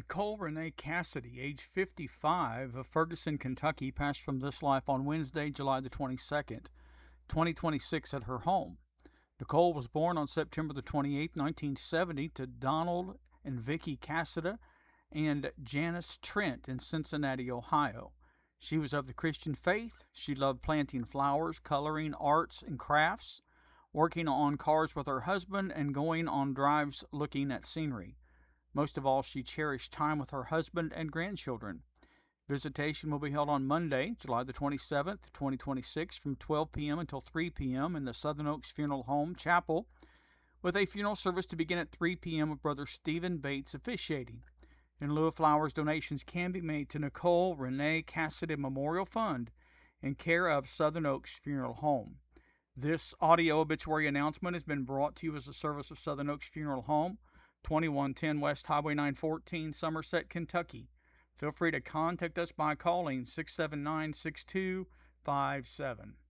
Nicole Renee Cassidy, age 55, of Ferguson, Kentucky, passed from this life on Wednesday, July the 22nd, 2026, at her home. Nicole was born on September the 28th, 1970, to Donald and Vicki Cassida and Janice Trent in Cincinnati, Ohio. She was of the Christian faith. She loved planting flowers, coloring, arts, and crafts, working on cars with her husband, and going on drives looking at scenery. Most of all, she cherished time with her husband and grandchildren. Visitation will be held on Monday, July the 27th, 2026, from 12 p.m. until 3 p.m. in the Southern Oaks Funeral Home Chapel, with a funeral service to begin at 3 p.m. with Brother Stephen Bates officiating. In lieu of flowers, donations can be made to Nicole Renee Cassidy Memorial Fund in care of Southern Oaks Funeral Home. This audio obituary announcement has been brought to you as a service of Southern Oaks Funeral Home, 2110 West Highway 914, Somerset, Kentucky. Feel free to contact us by calling 679-6257.